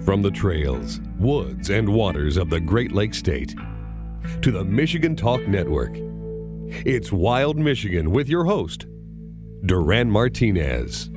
From the trails, woods, and waters of the Great Lakes State to the Michigan Talk Network, it's Wild Michigan with your host, Duran Martinez.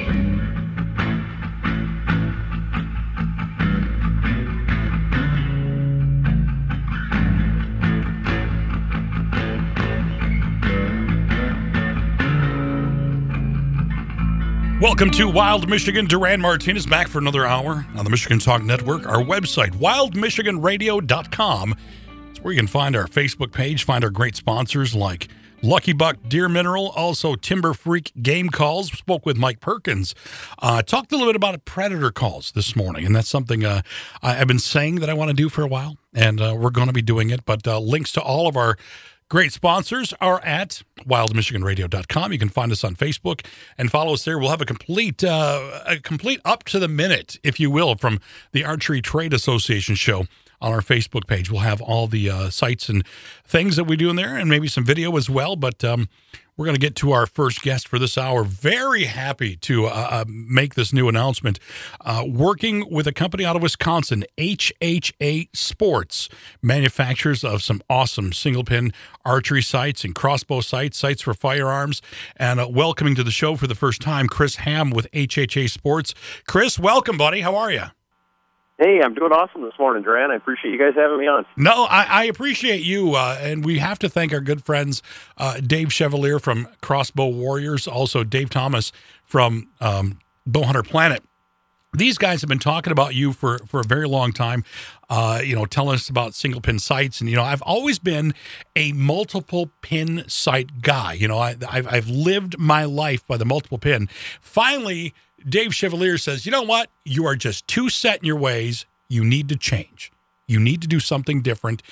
Welcome to Wild Michigan. Duran Martinez back for another hour on the Michigan Talk Network. Our website, wildmichiganradio.com. It's where you can find our Facebook page, find our great sponsors like Lucky Buck Deer Mineral, also Timber Freak Game Calls. Spoke with Mike Perkins. Talked a little bit about predator calls this morning, and that's something I've been saying that I want to do for a while, and we're going to be doing it. But links to all of our great sponsors are at wildmichiganradio.com. You can find us on Facebook and follow us there. We'll have a complete up to the minute, if you will, from the Archery Trade Association show on our Facebook page. We'll have all the sites and things that we do in there, and maybe some video as well. But we're going to get to our first guest for this hour. Very happy to make this new announcement. Working with a company out of Wisconsin, HHA Sports, manufacturers of some awesome single-pin archery sights and crossbow sights for firearms. And welcoming to the show for the first time, Chris Ham with HHA Sports. Chris, welcome, buddy. How are you? Hey, I'm doing awesome this morning, Duran. I appreciate you guys having me on. No, I appreciate you, and we have to thank our good friends, Dave Chevalier from Crossbow Warriors, also Dave Thomas from Bowhunter Planet. These guys have been talking about you for a very long time, telling us about single pin sights. And, I've always been a multiple pin sight guy. I've lived my life by the multiple pin. Finally, Dave Chevalier says, you know what? You are just too set in your ways. You need to change. You need to do something different.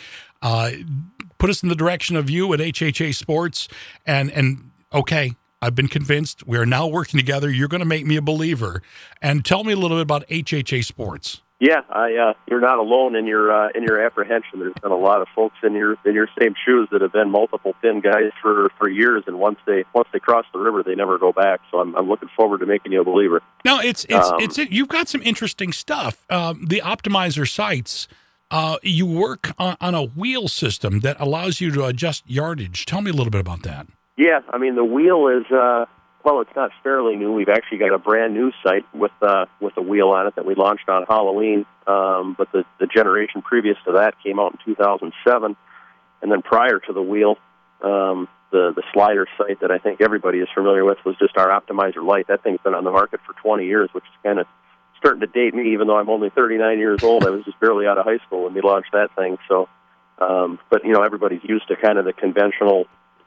Put us in the direction of you at HHA Sports. And okay, I've been convinced. We are now working together. You're going to make me a believer. And tell me a little bit about HHA Sports. Yeah, you're not alone in your apprehension. There's been a lot of folks in your same shoes that have been multiple pin guys for years, and once they cross the river, they never go back. So I'm looking forward to making you a believer. Now you've got some interesting stuff. The optimizer sights. You work on a wheel system that allows you to adjust yardage. Tell me a little bit about that. Yeah, I mean the wheel is. Well, it's not fairly new. We've actually got a brand new sight with a wheel on it that we launched on Halloween. But the generation previous to that came out in 2007, and then prior to the wheel, the slider sight that I think everybody is familiar with was just our Optimizer Lite. That thing's been on the market for 20 years, which is kind of starting to date me, even though I'm only 39 years old. I was just barely out of high school when we launched that thing. So, but everybody's used to kind of the conventional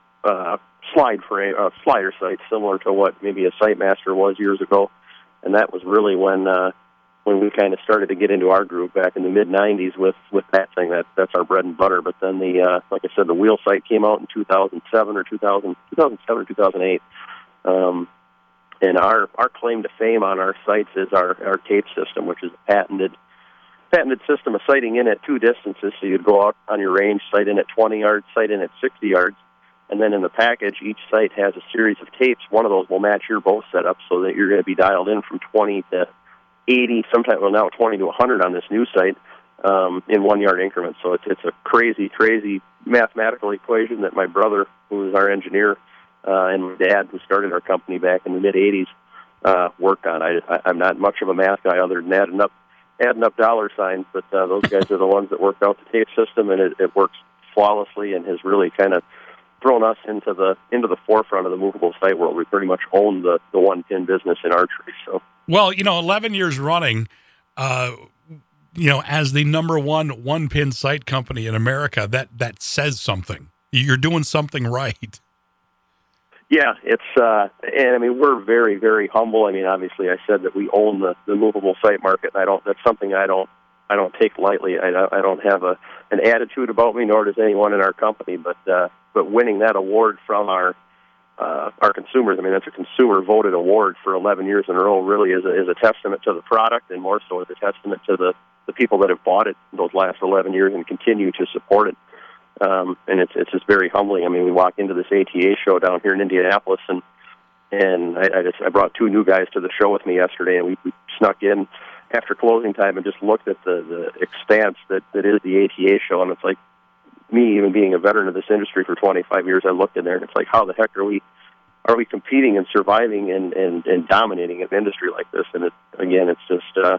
slider sight, similar to what maybe a Sightmaster was years ago, and that was really when we kind of started to get into our groove back in the mid '90s with that thing. That's our bread and butter. But then like I said, the wheel sight came out in 2007 or 2008, and our claim to fame on our sights is our tape system, which is a patented system of sighting in at two distances. So you'd go out on your range, sight in at 20 yards, sight in at 60 yards. And then in the package, each sight has a series of tapes. One of those will match your bow setup so that you're going to be dialed in from 20 to 80, now 20 to 100 on this new sight in 1 yard increments. So it's a crazy mathematical equation that my brother, who is our engineer, and my dad, who started our company back in the mid-'80s, worked on. I'm not much of a math guy other than adding up dollar signs, but those guys are the ones that worked out the tape system, and it works flawlessly and has really kind of thrown us into the forefront of the movable sight world. We pretty much own the one pin business in archery. So, well, 11 years running, as the number one pin sight company in America, that says something. You're doing something right. Yeah, it's and I mean we're very, very humble. I mean, obviously, I said that we own the movable sight market, and that's something I don't take lightly. I don't have an attitude about me, nor does anyone in our company. But winning that award from our consumers, I mean, that's a consumer voted award for 11 years in a row. Really is a testament to the product, and more so is a testament to the people that have bought it those last 11 years and continue to support it. And it's just very humbling. I mean, we walk into this ATA show down here in Indianapolis, and I brought two new guys to the show with me yesterday, and we snuck in after closing time and just looked at the expanse that is the ATA show, and it's like, me even being a veteran of this industry for 25 years, I looked in there and it's like, how the heck are we competing and surviving and dominating an industry like this? And it's just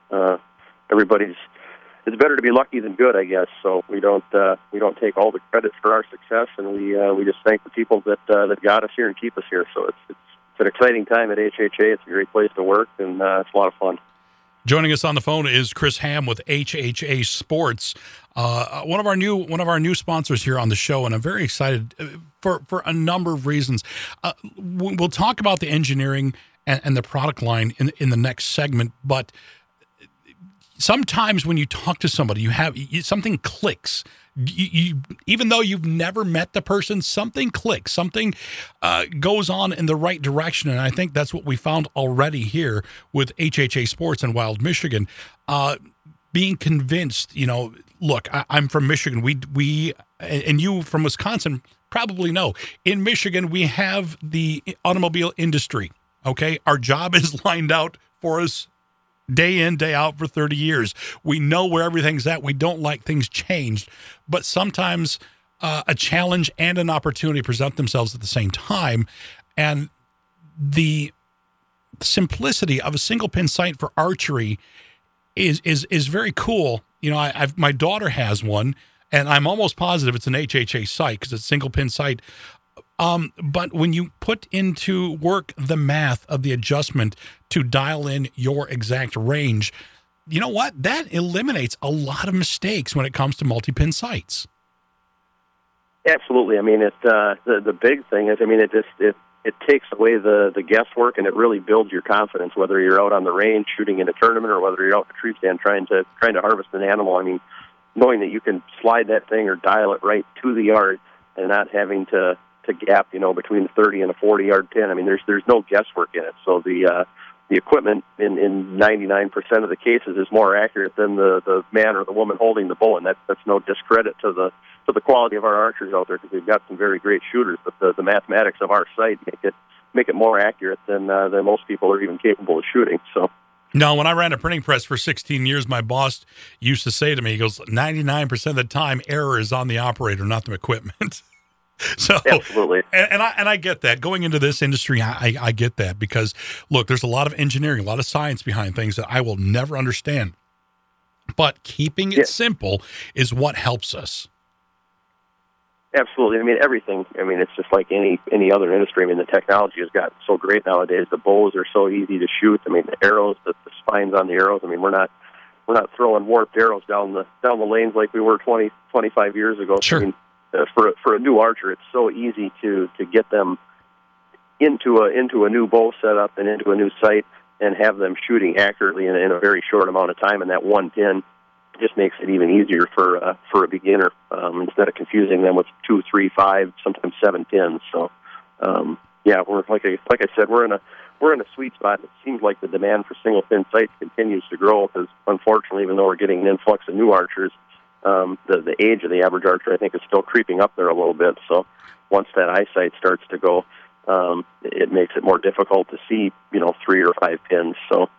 it's better to be lucky than good, I guess. So we don't take all the credit for our success, and we just thank the people that got us here and keep us here. So it's an exciting time at HHA. It's a great place to work, and it's a lot of fun. Joining us on the phone is Chris Ham with HHA Sports, one of our new sponsors here on the show, and I'm very excited for a number of reasons. We'll talk about the engineering and the product line in the next segment, but sometimes when you talk to somebody, something clicks. You, even though you've never met the person, something clicks, something goes on in the right direction, and I think that's what we found already here with HHA Sports in Wild, Michigan. Being convinced, look, I'm from Michigan. We and you from Wisconsin probably know. In Michigan, we have the automobile industry. Okay, our job is lined out for us day in, day out for 30 years. We know where everything's at. We don't like things changed. But sometimes a challenge and an opportunity present themselves at the same time. And the simplicity of a single pin sight for archery is very cool. My daughter has one, and I'm almost positive it's an HHA sight because it's single pin sight. But when you put into work the math of the adjustment to dial in your exact range, you know what? That eliminates a lot of mistakes when it comes to multi-pin sights. Absolutely. I mean, the big thing is, it takes away the guesswork, and it really builds your confidence, whether you're out on the range shooting in a tournament or whether you're out in a tree stand trying to harvest an animal. I mean, knowing that you can slide that thing or dial it right to the yard and not having to gap, between the 30 and a 40-yard pin. I mean, there's no guesswork in it. So the equipment in 99% of the cases is more accurate than the man or the woman holding the bow, and that's no discredit to the quality of our archers out there, because we've got some very great shooters. But the mathematics of our sight make it more accurate than most people are even capable of shooting. So. No, when I ran a printing press for 16 years, my boss used to say to me, he goes, 99% of the time, error is on the operator, not the equipment. So absolutely, and I get that. Going into this industry, I get that, because look, there's a lot of engineering, a lot of science behind things that I will never understand. But keeping it simple is what helps us. Absolutely. I mean, everything. I mean, it's just like any other industry. I mean, the technology has gotten so great nowadays. The bows are so easy to shoot. I mean, the arrows, the spines on the arrows. I mean, we're not throwing warped arrows down the lanes like we were 20, 25 years ago. Sure. I mean, for a new archer, it's so easy to get them into a new bow setup and into a new sight and have them shooting accurately in a very short amount of time. And that one pin just makes it even easier for a beginner, instead of confusing them with 2, 3, 5, sometimes 7 pins. So we're like I said, we're in a sweet spot. It seems like the demand for single pin sights continues to grow, because unfortunately, even though we're getting an influx of new archers, the age of the average archer, I think, is still creeping up there a little bit. So once that eyesight starts to go, it makes it more difficult to see, 3 or 5 pins. So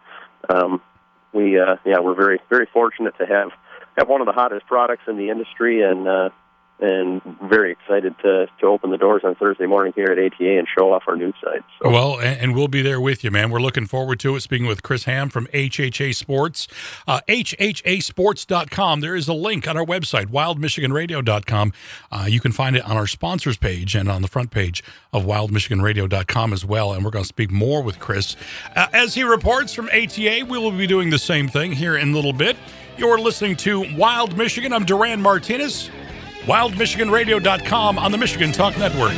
we're very, very fortunate to have one of the hottest products in the industry, and very excited to open the doors on Thursday morning here at ATA and show off our new site. So. Well, and we'll be there with you, man. We're looking forward to it. Speaking with Chris Ham from HHA Sports, HHAsports.com. There is a link on our website, wildmichiganradio.com. You can find it on our sponsors page and on the front page of wildmichiganradio.com as well. And we're going to speak more with Chris. As he reports from ATA, we will be doing the same thing here in a little bit. You're listening to Wild Michigan. I'm Duran Martinez. WildMichiganRadio.com on the Michigan Talk Network.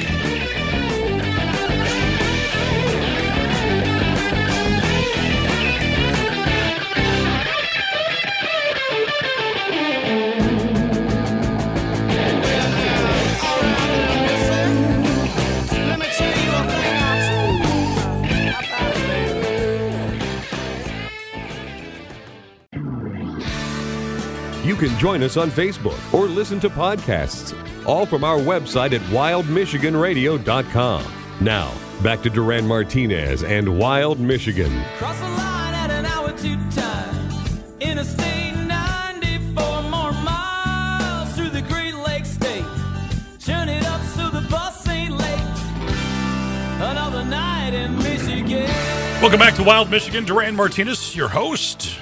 You can join us on Facebook or listen to podcasts, all from our website at wildmichiganradio.com. Now, back to Duran Martinez and Wild Michigan. Cross the line at an hour too tight. Welcome back to Wild Michigan. Duran Martinez, your host.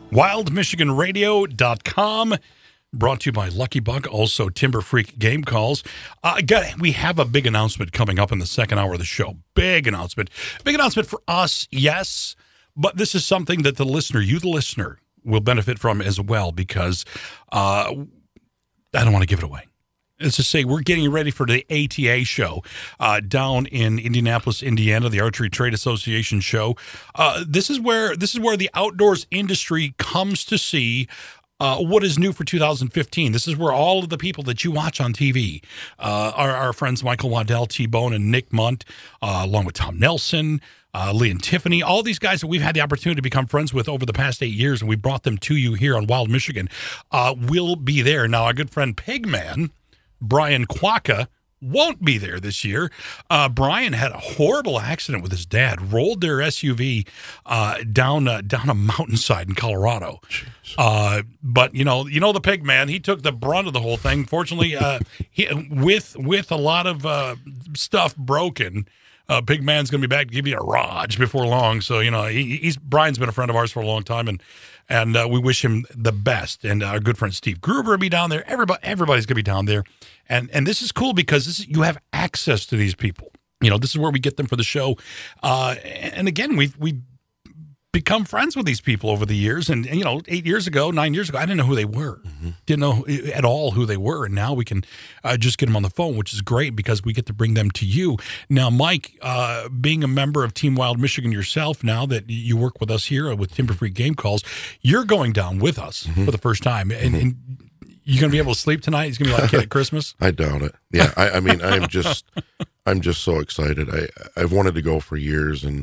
WildMichiganRadio.com. Brought to you by Lucky Buck, also Timber Freak Game Calls. We have a big announcement coming up in the second hour of the show. Big announcement. Big announcement for us, yes, but this is something that the listener, will benefit from as well, because I don't want to give it away. Let's just say we're getting ready for the ATA show down in Indianapolis, Indiana, the Archery Trade Association show. This is where the outdoors industry comes to see what is new for 2015. This is where all of the people that you watch on TV, our friends Michael Waddell, T-Bone, and Nick Munt, along with Tom Nelson, Lee and Tiffany, all these guys that we've had the opportunity to become friends with over the past 8 years, and we brought them to you here on Wild Michigan, will be there. Now, our good friend Pigman, Brian Quacca, won't be there this year. Brian had a horrible accident with his dad, rolled their SUV down a mountainside in Colorado. But you know the pig man, he took the brunt of the whole thing. Fortunately, with a lot of stuff broken, Pig Man's going to be back to give you a Raj before long. So Brian's been a friend of ours for a long time, and we wish him the best. And our good friend Steve Gruber will be down there. Everybody's going to be down there. And this is cool because you have access to these people. This is where we get them for the show. And again, we've become friends with these people over the years. And 9 years ago, I didn't know who they were. Mm-hmm. Didn't know at all who they were. And now we can just get them on the phone, which is great because we get to bring them to you. Now, Mike, being a member of Team Wild Michigan yourself, now that you work with us here with Timber Freak Game Calls, you're going down with us for the first time. And you going to be able to sleep tonight? It's going to be like a kid at Christmas? I doubt it. Yeah, I mean, I'm just so excited. I've wanted to go for years and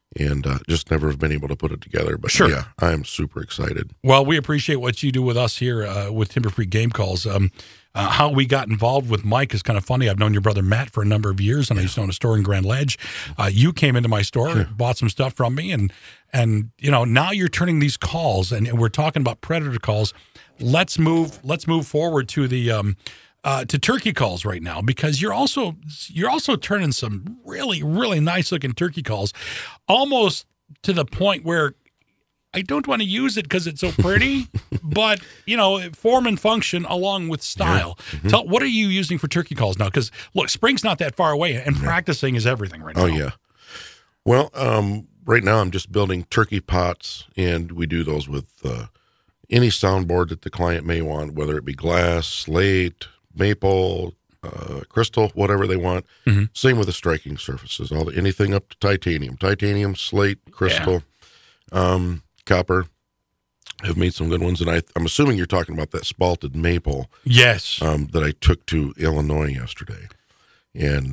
just never have been able to put it together. But sure. Yeah, I'm super excited. Well, we appreciate what you do with us here with Timber Freak Game Calls. How we got involved with Mike is kind of funny. I've known your brother Matt for a number of years, and I used to own a store in Grand Ledge. You came into my store, bought some stuff from me, and now you're turning these calls, and we're talking about predator calls. Let's move forward to the to turkey calls right now, because you're also turning some really, really nice looking turkey calls, almost to the point where I don't want to use it because it's so pretty, but form and function along with style. Yeah. Mm-hmm. What are you using for turkey calls now? Because look, spring's not that far away, and practicing is everything right now. Oh yeah. Well, right now I'm just building turkey pots, and we do those with any soundboard that the client may want, whether it be glass, slate, maple, crystal, whatever they want. Mm-hmm. Same with the striking surfaces, anything up to titanium, slate, crystal, copper. I've made some good ones, and I'm assuming you're talking about that spalted maple. Yes. That I took to Illinois yesterday. And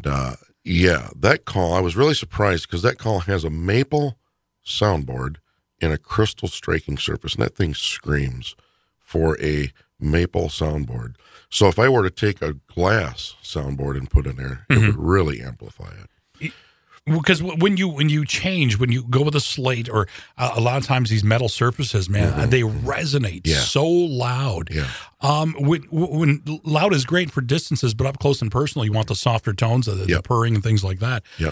that call, I was really surprised because that call has a maple soundboard and a crystal striking surface, and that thing screams for a maple soundboard. So if I were to take a glass soundboard and put in there, it would really amplify it. Because when you go with a slate, or a lot of times these metal surfaces, man, they resonate so loud. Yeah. When loud is great for distances, but up close and personal, you want the softer tones, the purring and things like that. Yep.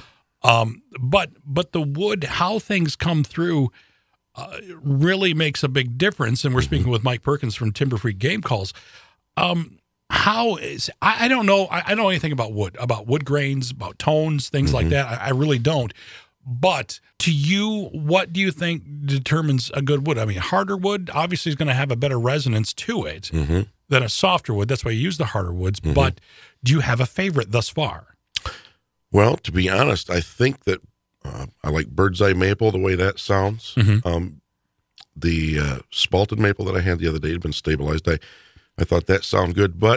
But the wood, how things come through, really makes a big difference. And we're speaking with Mike Perkins from Timber Freak Game Calls. I don't know. I don't know anything about wood grains, about tones, things like that. I really don't. But to you, what do you think determines a good wood? I mean, harder wood obviously is going to have a better resonance to it than a softer wood. That's why you use the harder woods. But do you have a favorite thus far? Well, to be honest, I think that I like bird's eye maple, the way that sounds. The spalted maple that I had the other day had been stabilized. I thought that sounded good, but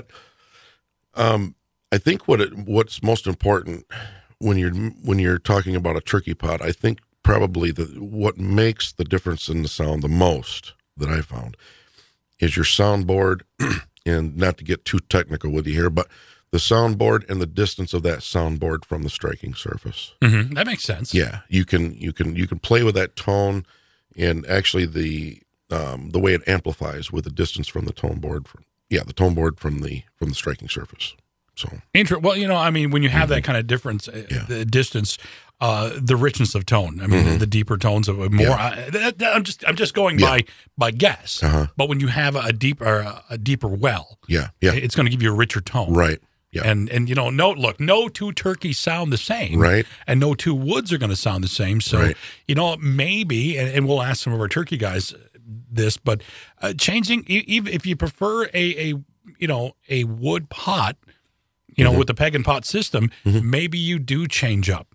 I think what's most important when you're talking about a turkey pot, I think probably what makes the difference in the sound the most that I found is your soundboard, and not to get too technical with you here, but the soundboard and the distance of that soundboard from the striking surface. That makes sense. Yeah, you can play with that tone, and actually the way it amplifies with the distance from the tone board the tone board from the striking surface. So Well, I mean, when you have that kind of difference, the distance, the richness of tone. I mean, the deeper tones of more. I'm just going by guess. But when you have a deeper well, it's going to give you a richer tone, right? Yeah. And no two turkeys sound the same, right? And no two woods are going to sound the same. So maybe, and we'll ask some of our turkey guys this, but changing, even if you prefer a wood pot, with the peg and pot system, maybe you do change up,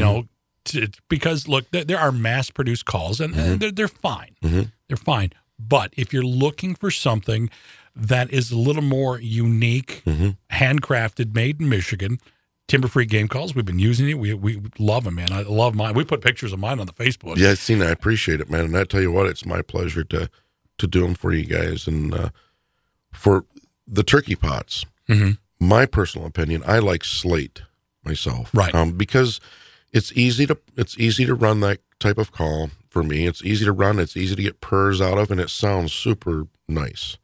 because look, there are mass produced calls and they're fine. They're fine. But if you're looking for something that is a little more unique, handcrafted, made in Michigan, Timber Freak game calls, we've been using it. We love them, man. I love mine. We put pictures of mine on the Facebook. Yeah, I've seen it. I appreciate it, man. And I tell you what, it's my pleasure to do them for you guys. And for the turkey pots, my personal opinion, I like slate myself, right? Because it's easy to run that type of call for me. It's easy to run. It's easy to get purrs out of, and it sounds super nice.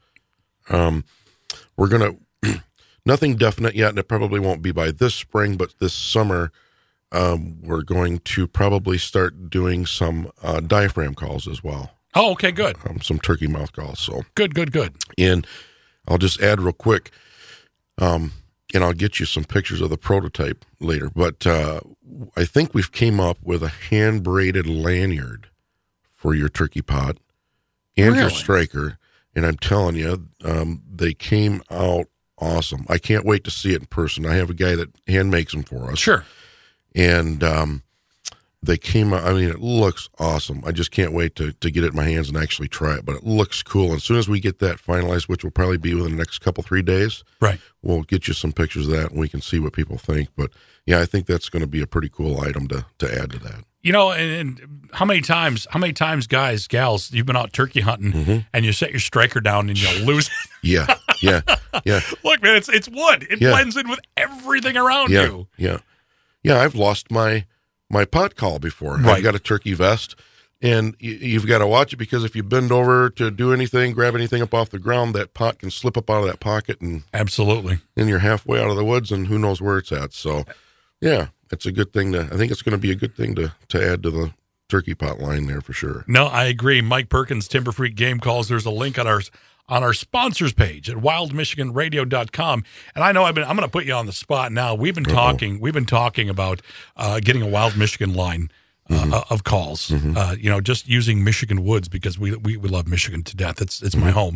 We're gonna nothing definite yet, and it probably won't be by this spring, but this summer, we're going to probably start doing some diaphragm calls as well. Oh, okay, good. Some turkey mouth calls. So good. And I'll just add real quick, and I'll get you some pictures of the prototype later. But I think we've came up with a hand braided lanyard for your turkey pot and your striker. And I'm telling you, they came out awesome. I can't wait to see it in person. I have a guy that hand makes them for us. Sure. And they came out, I mean, it looks awesome. I just can't wait to get it in my hands and actually try it. But it looks cool. And as soon as we get that finalized, which will probably be within the next 3 days, right, we'll get you some pictures of that and we can see what people think. But yeah, I think that's going to be a pretty cool item to add to that. And how many times, guys, gals, you've been out turkey hunting and you set your striker down and you lose it? Yeah. Look, man, it's wood. It blends in with everything around you. Yeah. I've lost my pot call before. Right. I've got a turkey vest, and you've got to watch it because if you bend over to do anything, grab anything up off the ground, that pot can slip up out of that pocket, and absolutely, and you're halfway out of the woods, and who knows where it's at. So, yeah. It's a good thing I think it's going to be a good thing to add to the turkey pot line there for sure. No, I agree. Mike Perkins, Timber Freak Game Calls. There's a link on our sponsors page at wildmichiganradio.com. And I know I'm going to put you on the spot now. We've been talking about getting a Wild Michigan line of calls. Just using Michigan woods because we love Michigan to death. It's my home.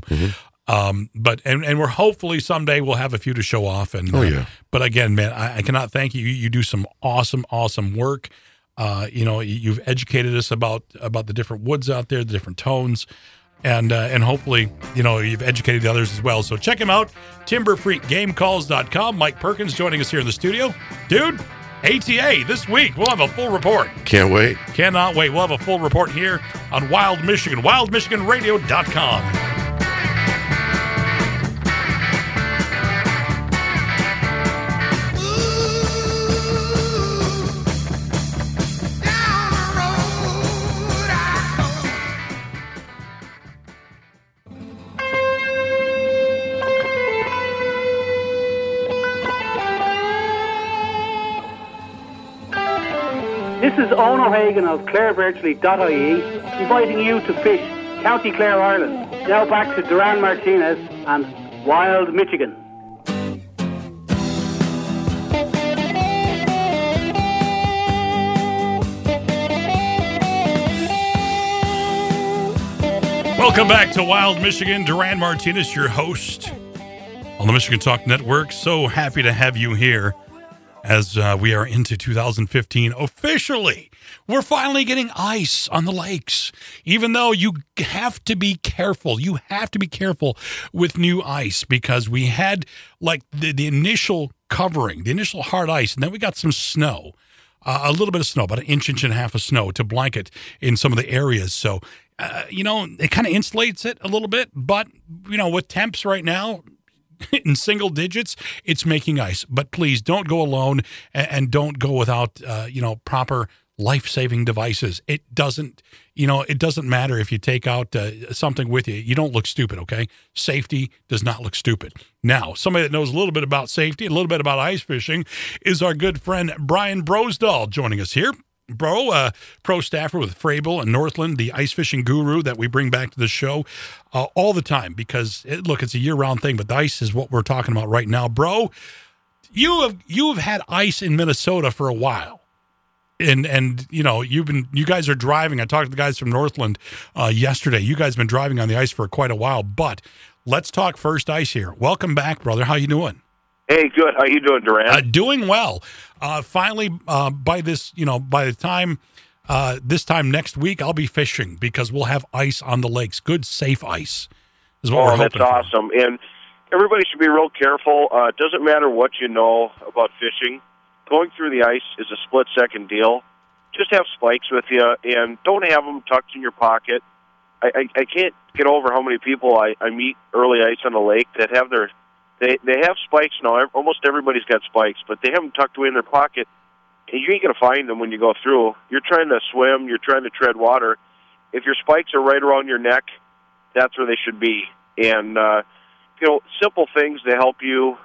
But we're hopefully someday we'll have a few to show off. And but again, man, I cannot thank you. You do some awesome work. You've educated us about the different woods out there, the different tones, and hopefully you've educated the others as well. So check him out, timberfreakgamecalls.com. Mike Perkins joining us here in the studio, dude. ATA this week. We'll have a full report. Can't wait. Cannot wait. We'll have a full report here on Wild Michigan, wildmichiganradio.com. This is Owen O'Hagan of ClareVirtually.ie inviting you to fish County Clare, Ireland. Now back to Duran Martinez and Wild Michigan. Welcome back to Wild Michigan. Duran Martinez, your host on the Michigan Talk Network. So happy to have you here. As we are into 2015 officially, we're finally getting ice on the lakes, even though you have to be careful. You have to be careful with new ice because we had like the initial covering, the initial hard ice, and then we got some snow, a little bit of snow, about an inch and a half of snow to blanket in some of the areas. So, it kind of insulates it a little bit, but, with temps right now, in single digits, it's making ice. But please don't go alone and don't go without, proper life-saving devices. It doesn't matter if you take out something with you. You don't look stupid, okay? Safety does not look stupid. Now, somebody that knows a little bit about safety, a little bit about ice fishing, is our good friend Brian Brosdahl joining us here. Bro, pro staffer with Frabill and Northland, the ice fishing guru that we bring back to the show all the time because, it's a year-round thing, but the ice is what we're talking about right now. Bro, you have had ice in Minnesota for a while. And you guys are driving. I talked to the guys from Northland yesterday. You guys have been driving on the ice for quite a while, but let's talk First Ice here. Welcome back, brother. How you doing? Hey, good. How you doing, Duran? Doing well. Finally, by the time this time next week, I'll be fishing because we'll have ice on the lakes. Good, safe ice is what we're hoping. That's awesome. And everybody should be real careful. It doesn't matter what you know about fishing. Going through the ice is a split-second deal. Just have spikes with you, and don't have them tucked in your pocket. I can't get over how many people I meet early ice on the lake that have they have spikes now. Almost everybody's got spikes, but they have them tucked away in their pocket, and you ain't going to find them when you go through. You're trying to swim. You're trying to tread water. If your spikes are right around your neck, that's where they should be. And, simple things to help you,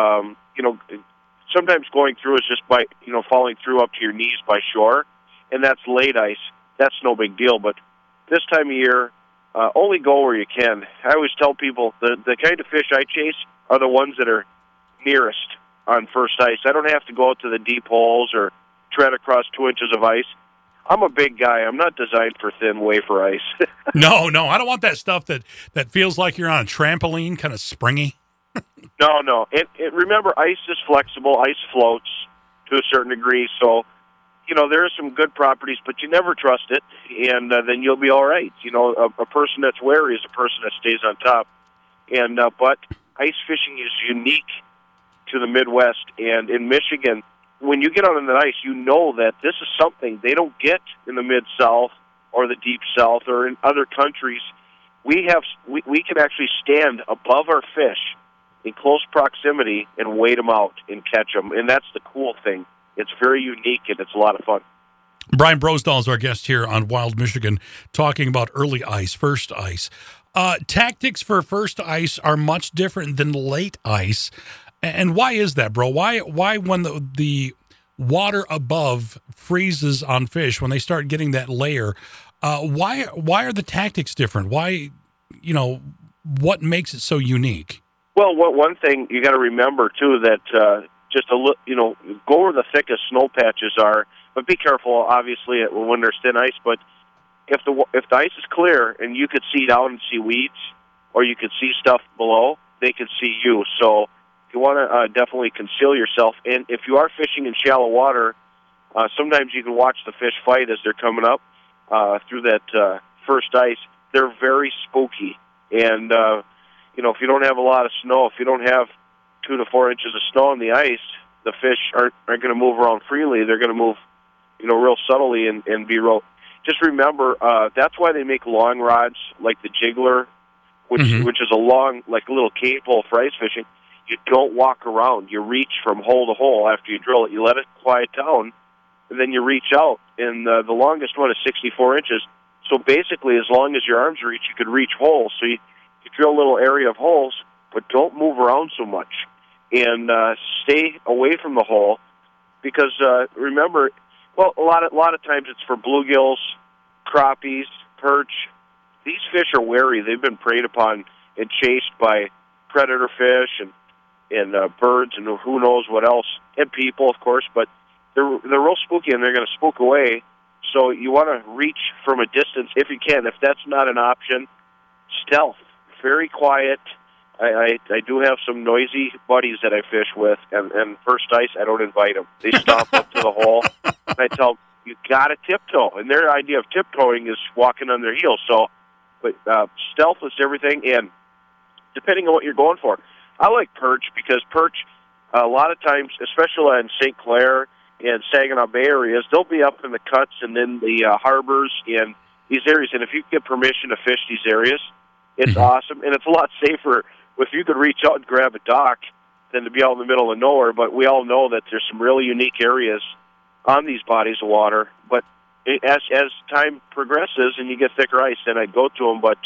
sometimes going through is just by, falling through up to your knees by shore, and that's late ice. That's no big deal, but this time of year, only go where you can. I always tell people the kind of fish I chase are the ones that are nearest on first ice. I don't have to go out to the deep holes or tread across 2 inches of ice. I'm a big guy. I'm not designed for thin wafer ice. No, I don't want that stuff that feels like you're on a trampoline, kind of springy. No. Remember, ice is flexible. Ice floats to a certain degree. So, there are some good properties, but you never trust it, and then you'll be all right. A person that's wary is a person that stays on top. And but ice fishing is unique to the Midwest. And in Michigan, when you get out on the ice, you know that this is something they don't get in the Mid-South or the Deep South or in other countries. We can actually stand above our fish in close proximity and wait them out and catch them. And that's the cool thing. It's very unique, and it's a lot of fun. Brian Brosdahl is our guest here on Wild Michigan, talking about early ice, first ice. Tactics for first ice are much different than late ice. And why is that, bro? Why when the water above freezes on fish, when they start getting that layer, why are the tactics different? Why, what makes it so unique? Well, one thing you got to remember too that go where the thickest snow patches are, but be careful. Obviously, when there's thin ice. But if the ice is clear and you could see down and see weeds, or you could see stuff below, they can see you. So you want to definitely conceal yourself. And if you are fishing in shallow water, sometimes you can watch the fish fight as they're coming up through that first ice. They're very spooky, and if you don't have a lot of snow, if you don't have 2 to 4 inches of snow on the ice, the fish aren't going to move around freely. They're going to move, real subtly and be real. Just remember, that's why they make long rods like the jiggler, which is a long, like a little cave pole for ice fishing. You don't walk around. You reach from hole to hole after you drill it. You let it quiet down, and then you reach out. And the longest one is 64 inches. So basically, as long as your arms reach, you could reach holes. So you drill a little area of holes, but don't move around so much. And stay away from the hole, because remember, well, a lot of times it's for bluegills, crappies, perch. These fish are wary. They've been preyed upon and chased by predator fish and birds and who knows what else, and people, of course. But they're real spooky, and they're going to spook away. So you want to reach from a distance if you can. If that's not an option, stealth, very quiet. I do have some noisy buddies that I fish with, and first ice, I don't invite them. They stomp up to the hole, and I tell them, you got to tiptoe. And their idea of tiptoeing is walking on their heels. So, but stealth is everything, and depending on what you're going for. I like perch because perch, a lot of times, especially in St. Clair and Saginaw Bay areas, they'll be up in the cuts and then the harbors and these areas. And if you get permission to fish these areas, it's awesome, and it's a lot safer if you could reach out and grab a dock than to be out in the middle of nowhere. But we all know that there's some really unique areas on these bodies of water. But as time progresses and you get thicker ice, then I'd go to them. But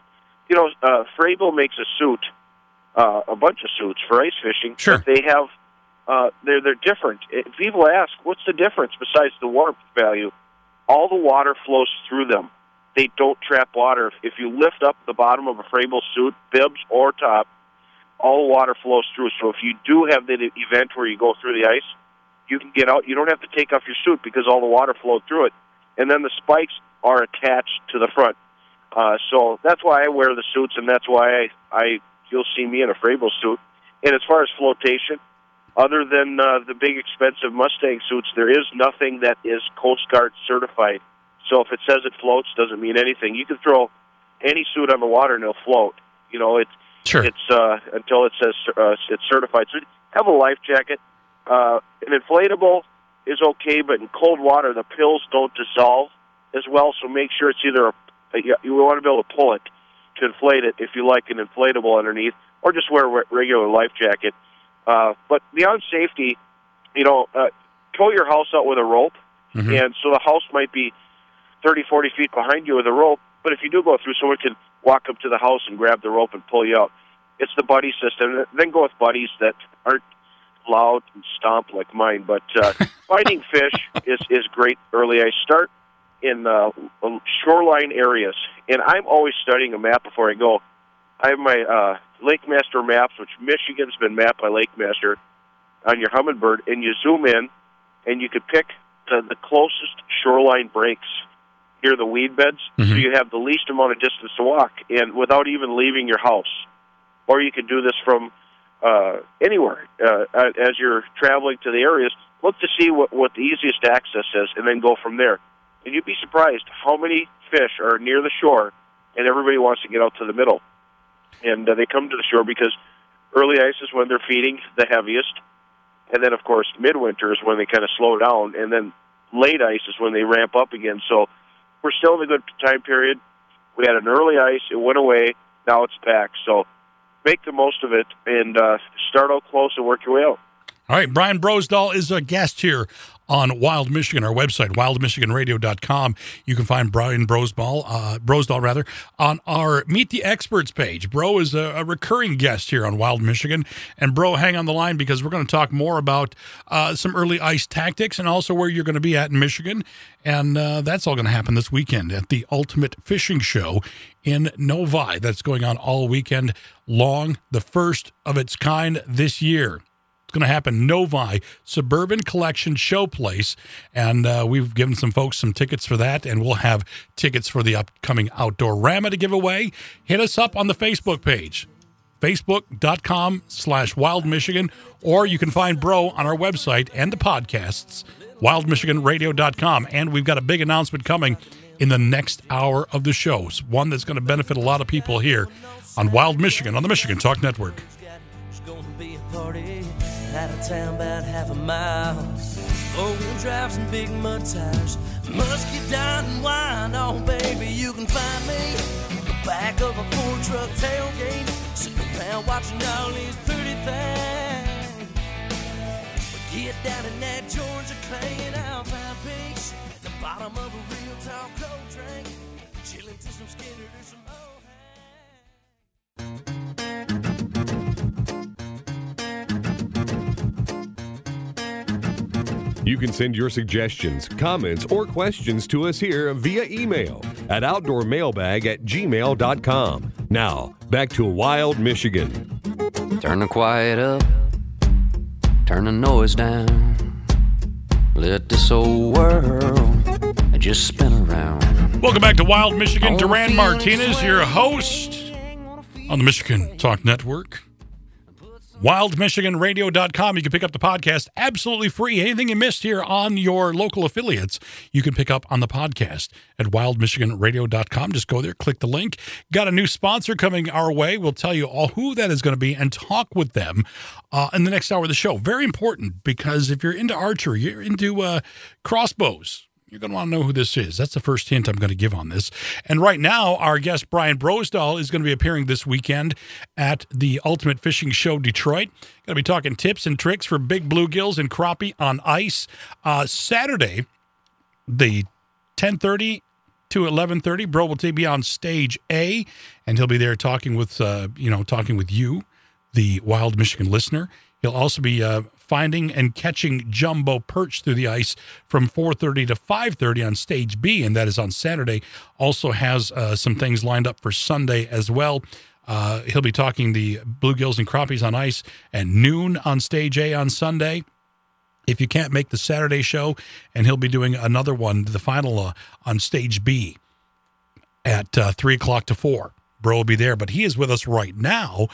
Frabill makes a suit, a bunch of suits for ice fishing. Sure. But they have they're different. People ask, what's the difference besides the warmth value? All the water flows through them. They don't trap water. If you lift up the bottom of a Frabill suit, bibs or top, all the water flows through. So if you do have the event where you go through the ice, you can get out. You don't have to take off your suit because all the water flowed through it. And then the spikes are attached to the front. So that's why I wear the suits, and that's why you'll see me in a Frabill suit. And as far as flotation, other than the big expensive Mustang suits, there is nothing that is Coast Guard certified. So if it says it floats, doesn't mean anything. You can throw any suit on the water and it'll float. It's until it says it's certified. So have a life jacket. An inflatable is okay, but in cold water, the pills don't dissolve as well. So make sure it's either you want to be able to pull it to inflate it if you like an inflatable underneath, or just wear a regular life jacket. But beyond safety, tow your house out with a rope, and so the house might be 30, 40 feet behind you with a rope, but if you do go through, someone can walk up to the house and grab the rope and pull you out. It's the buddy system. Then go with buddies that aren't loud and stomp like mine, but finding fish is great early. I start in shoreline areas, and I'm always studying a map before I go. I have my Lake Master maps, which Michigan's been mapped by Lake Master, on your Humminbird, and you zoom in, and you could pick the closest shoreline breaks near the weed beds, so you have the least amount of distance to walk, and without even leaving your house. Or you can do this from anywhere. As you're traveling to the areas, look to see what the easiest access is, and then go from there. And you'd be surprised how many fish are near the shore, and everybody wants to get out to the middle. And they come to the shore because early ice is when they're feeding the heaviest, and then, of course, midwinter is when they kind of slow down, and then late ice is when they ramp up again. So we're still in a good time period. We had an early ice. It went away. Now it's back. So make the most of it and start out close and work your way out. All right, Brian Brosdahl is a guest here on Wild Michigan, our website, wildmichiganradio.com. You can find Brian Brosdahl on our Meet the Experts page. Bro is a recurring guest here on Wild Michigan. And Bro, hang on the line because we're going to talk more about some early ice tactics and also where you're going to be at in Michigan. And that's all going to happen this weekend at the Ultimate Fishing Show in Novi. That's going on all weekend long, the first of its kind this year. Going to happen Novi Suburban Collection Showplace, and we've given some folks some tickets for that, and we'll have tickets for the upcoming Outdoorama to give away. Hit us up on the Facebook page, facebook.com/wildmichigan, or you can find Bro on our website and the podcasts, wildmichiganradio.com. And we've got a big announcement coming in the next hour of the show, one that's going to benefit a lot of people here on Wild Michigan on the Michigan Talk Network. Out of town about half a mile. Four-wheel drives and big mud tires. Must get down and wind. Oh, baby, you can find me in the back of a four-truck tailgate, sitting around watching all these pretty things. Get down in that Georgia clay and Alpine Peaks, at the bottom of a real tall cold drink, chilling to some Skinner or some old hay. You can send your suggestions, comments, or questions to us here via email at outdoormailbag@gmail.com. Now, back to Wild Michigan. Turn the quiet up, turn the noise down. Let this old world just spin around. Welcome back to Wild Michigan. Duran Martinez, your host on the Michigan Talk Network. WildMichiganRadio.com. You can pick up the podcast absolutely free. Anything you missed here on your local affiliates, you can pick up on the podcast at WildMichiganRadio.com. Just go there, click the link. Got a new sponsor coming our way. We'll tell you all who that is going to be and talk with them in the next hour of the show. Very important, because if you're into archery, you're into crossbows, You're going to want to know who this is. That's the first hint I'm going to give on this. And right now, our guest, Brian Brosdahl, is going to be appearing this weekend at the Ultimate Fishing Show Detroit. Going to be talking tips and tricks for big bluegills and crappie on ice. Saturday, the 10:30 to 11:30, Bro will be on stage A, and he'll be there talking with you, the Wild Michigan listener. He'll also be finding and catching jumbo perch through the ice from 4:30 to 5:30 on stage B, and that is on Saturday. Also has some things lined up for Sunday as well. He'll be talking the bluegills and crappies on ice at noon on stage A on Sunday. If you can't make the Saturday show, and he'll be doing another one, the final on stage B at 3 o'clock to 4. Bro will be there, but he is with us right now.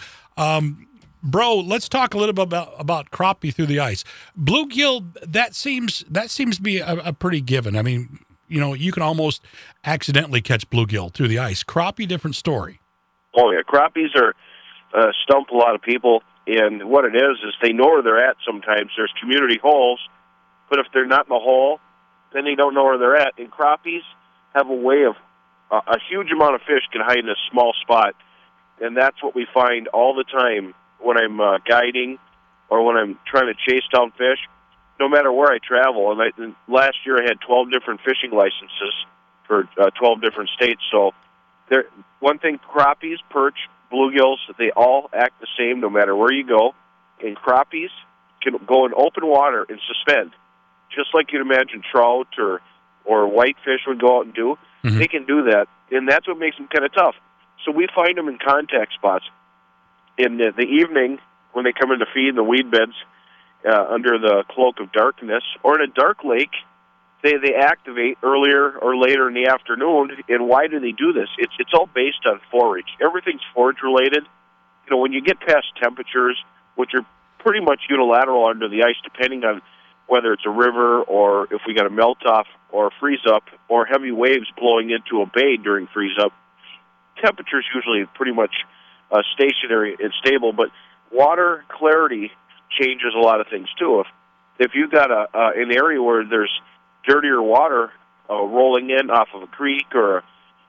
Bro, let's talk a little bit about crappie through the ice. Bluegill, that seems to be a pretty given. I mean, you can almost accidentally catch bluegill through the ice. Crappie, different story. Oh, yeah. Crappies are stump a lot of people, and what it is they know where they're at sometimes. There's community holes, but if they're not in the hole, then they don't know where they're at. And crappies have a way of a huge amount of fish can hide in a small spot, and that's what we find all the time when I'm guiding or when I'm trying to chase down fish, no matter where I travel. And last year I had 12 different fishing licenses for 12 different states. So one thing, crappies, perch, bluegills, they all act the same no matter where you go. And crappies can go in open water and suspend, just like you'd imagine trout or whitefish would go out and do. Mm-hmm. They can do that, and that's what makes them kind of tough. So we find them in contact spots. In the evening, when they come in to feed in the weed beds under the cloak of darkness, or in a dark lake, they activate earlier or later in the afternoon. And why do they do this? It's all based on forage. Everything's forage-related. When you get past temperatures, which are pretty much unilateral under the ice, depending on whether it's a river or if we got a melt-off or a freeze-up or heavy waves blowing into a bay during freeze-up, temperature's usually pretty much stationary and stable, but water clarity changes a lot of things too. If you've got an area where there's dirtier water rolling in off of a creek or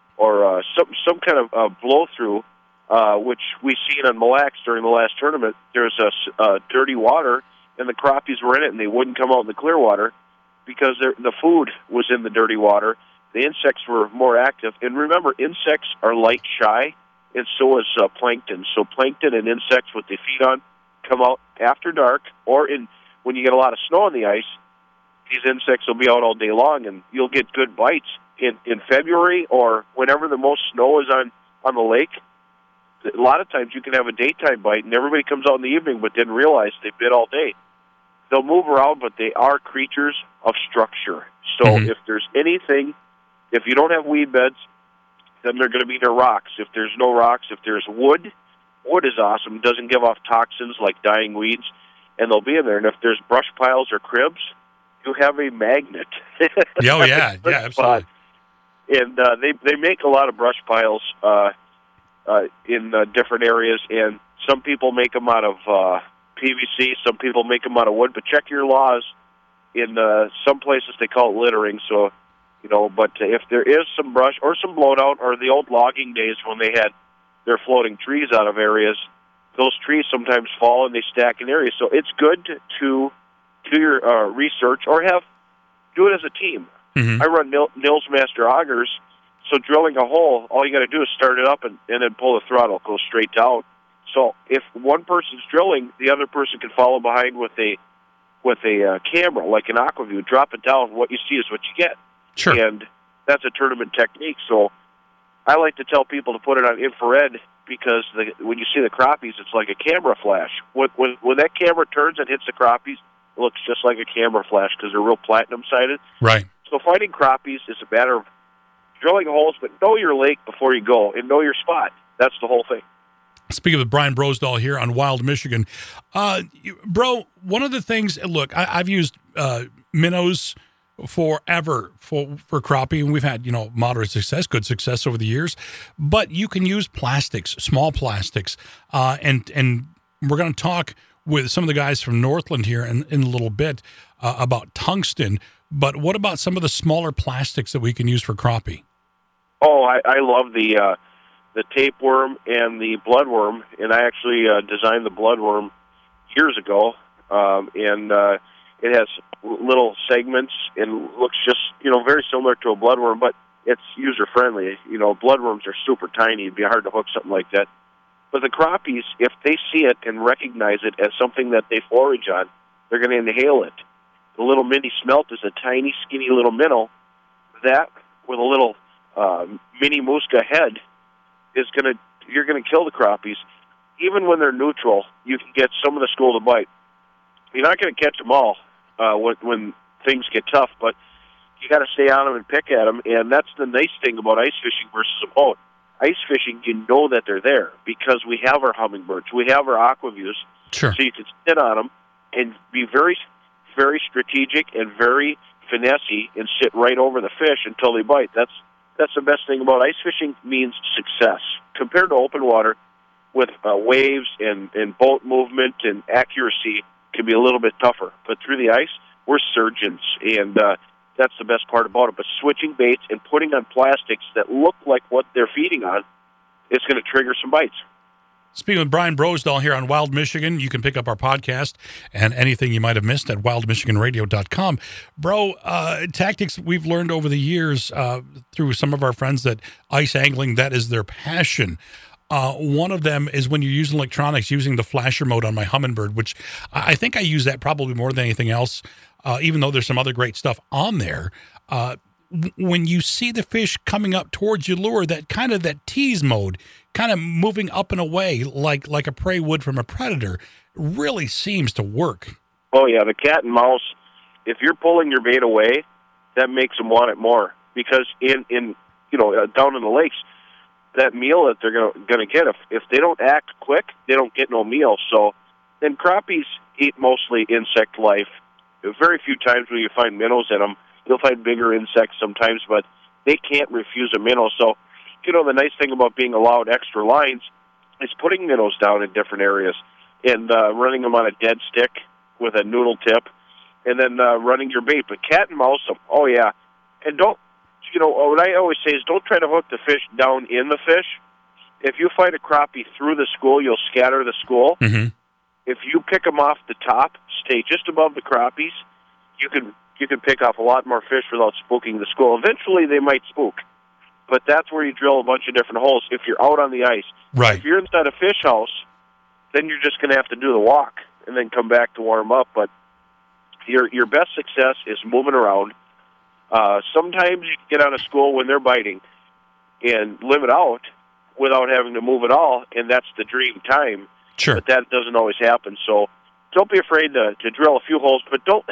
some kind of blow through, which we seen on Mille Lacs during the last tournament, there's dirty water and the crappies were in it and they wouldn't come out in the clear water because the food was in the dirty water. The insects were more active, and remember, insects are light shy. And so is plankton. So plankton and insects, what they feed on, come out after dark, or when you get a lot of snow on the ice, these insects will be out all day long, and you'll get good bites. In February or whenever the most snow is on the lake, a lot of times you can have a daytime bite, and everybody comes out in the evening but didn't realize they bit all day. They'll move around, but they are creatures of structure. So if there's anything, if you don't have weed beds, then they're going to be near rocks. If there's no rocks, if there's wood is awesome. It doesn't give off toxins like dying weeds, and they'll be in there. And if there's brush piles or cribs, you have a magnet. Oh, yeah, absolutely. And they make a lot of brush piles in different areas, and some people make them out of PVC, some people make them out of wood, but check your laws. In some places they call it littering, so but if there is some brush or some blown out, or the old logging days when they had their floating trees out of areas, those trees sometimes fall and they stack in areas. So it's good to do your research or do it as a team. Mm-hmm. I run Nils Master Augers, so drilling a hole, all you got to do is start it up and then pull the throttle, go straight down. So if one person's drilling, the other person can follow behind with a camera, like an AquaView, drop it down. What you see is what you get. Sure. And that's a tournament technique. So I like to tell people to put it on infrared because when you see the crappies, it's like a camera flash. When that camera turns and hits the crappies, it looks just like a camera flash because they're real platinum-sided. Right. So finding crappies is a matter of drilling holes, but know your lake before you go and know your spot. That's the whole thing. Speaking with Brian Brosdahl here on Wild Michigan. Bro, one of the things, look, I've used minnows forever for crappie, and we've had moderate success, good success over the years, but you can use plastics, small plastics, and we're going to talk with some of the guys from Northland here in a little bit about tungsten, But what about some of the smaller plastics that we can use for crappie? Oh, I love the tapeworm and the bloodworm, and I actually designed the bloodworm years ago, and it has little segments and looks just, very similar to a bloodworm, but it's user-friendly. Bloodworms are super tiny. It'd be hard to hook something like that. But the crappies, if they see it and recognize it as something that they forage on, they're going to inhale it. The little mini smelt is a tiny, skinny little minnow. That, with a little mini musca head, you're going to kill the crappies. Even when they're neutral, you can get some of the school to bite. You're not going to catch them all when things get tough, but you got to stay on them and pick at them, and that's the nice thing about ice fishing versus a boat. Ice fishing, you know that they're there because we have our hummingbirds, we have our aquaviews, sure. So you can sit on them and be very, very strategic and very finessey and sit right over the fish until they bite. That's the best thing about ice fishing. Means success compared to open water with waves and boat movement and accuracy can be a little bit tougher. But through the ice, we're surgeons, and that's the best part about it. But switching baits and putting on plastics that look like what they're feeding on is going to trigger some bites. Speaking with Brian Brosdahl here on Wild Michigan, you can pick up our podcast and anything you might have missed at wildmichiganradio.com. Bro, tactics we've learned over the years through some of our friends that ice angling, that is their passion. One of them is when you're using electronics, using the flasher mode on my Humminbird, which I think I use that probably more than anything else, even though there's some other great stuff on there. When you see the fish coming up towards your lure, that tease mode, kind of moving up and away like a prey would from a predator, really seems to work. Oh, yeah, the cat and mouse, if you're pulling your bait away, that makes them want it more. Because down in the lakes, that meal that they're going to get, if they don't act quick, they don't get no meal. So then crappies eat mostly insect life. Very few times will you find minnows in them. You'll find bigger insects sometimes, but they can't refuse a minnow. So, the nice thing about being allowed extra lines is putting minnows down in different areas and running them on a dead stick with a noodle tip and then running your bait. But cat and mouse them, oh, yeah. And don't, what I always say is don't try to hook the fish down in the fish. If you find a crappie through the school, you'll scatter the school. Mm-hmm. If you pick them off the top, stay just above the crappies, you can pick off a lot more fish without spooking the school. Eventually, they might spook, but that's where you drill a bunch of different holes if you're out on the ice. Right. If you're inside a fish house, then you're just going to have to do the walk and then come back to warm up. But your best success is moving around. Sometimes you can get on a school when they're biting and limit out without having to move at all, and that's the dream time. Sure. But that doesn't always happen. So don't be afraid to drill a few holes, but don't...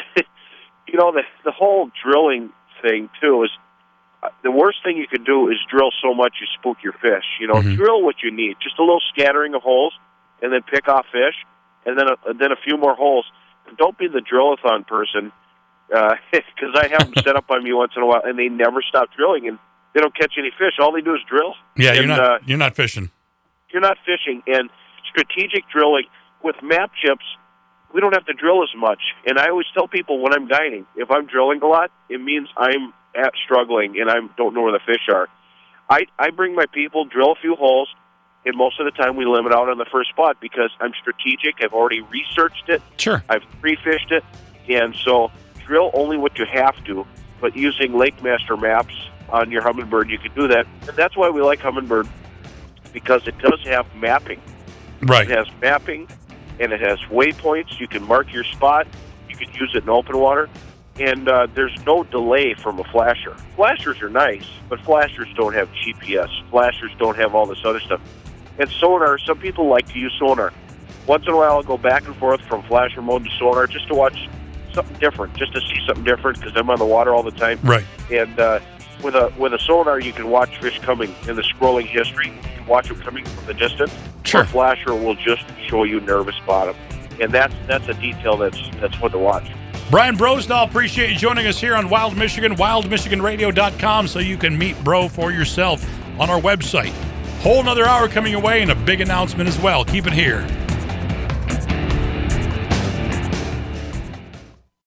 the whole drilling thing, too, is the worst thing you could do is drill so much you spook your fish. Mm-hmm. Drill what you need. Just a little scattering of holes, and then pick off fish, and then a few more holes. Don't be the drill-a-thon person, because I have them set up on me once in a while, and they never stop drilling, and they don't catch any fish. All they do is drill. Yeah, and, you're not fishing. You're not fishing, and strategic drilling with map chips, we don't have to drill as much. And I always tell people when I'm guiding, if I'm drilling a lot, it means I'm struggling and I don't know where the fish are. I bring my people, drill a few holes, and most of the time we limit out on the first spot because I'm strategic. I've already researched it. Sure. I've pre-fished it. And so drill only what you have to, but using Lake Master maps on your Humminbird, you can do that. And that's why we like Humminbird, because it does have mapping. Right. It has mapping, and it has waypoints. You can mark your spot. You can use it in open water. And there's no delay from a flasher. Flashers are nice, but flashers don't have GPS. Flashers don't have all this other stuff. And sonar, some people like to use sonar. Once in a while, I'll go back and forth from flasher mode to sonar just to watch something different, just to see something different, because I'm on the water all the time. Right. And with a sonar, you can watch fish coming in the scrolling history. You can watch them coming from the distance. Sure. A flasher will just show you nervous bottom. And that's a detail that's fun to watch. Brian Brosdahl, appreciate you joining us here on Wild Michigan, wildmichiganradio.com, so you can meet Bro for yourself on our website. Whole another hour coming away and a big announcement as well. Keep it here.